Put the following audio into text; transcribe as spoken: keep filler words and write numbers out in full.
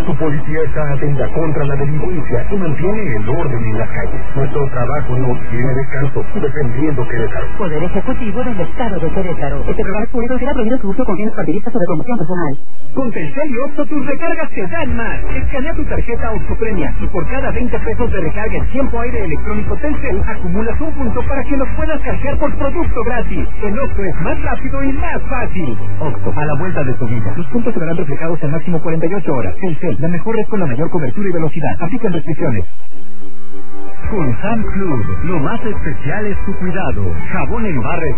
Su policía está atenta contra la delincuencia y mantiene el orden en las calles. Nuestro trabajo no tiene descanso, defendiendo Querétaro. Poder Ejecutivo del Estado de Querétaro. Este programa es público y será prohibido su uso con fines partidistas o de promoción personal. Con Telcel y Oxxo tus recargas te dan más. Escanea tu tarjeta Oxxo Premia y por cada veinte pesos de recarga en tiempo aire electrónico Telcel acumulas un punto para que los puedas canjear por producto gratis. El Oxxo es más rápido y más fácil. Oxxo, a la vuelta de tu vida. Los puntos se verán reflejados en máximo cuarenta y ocho horas. Telcel, la mejor red con la mayor cobertura y velocidad. Aplican restricciones. Con Sam Club, lo más especial es tu cuidado. Jabón en barra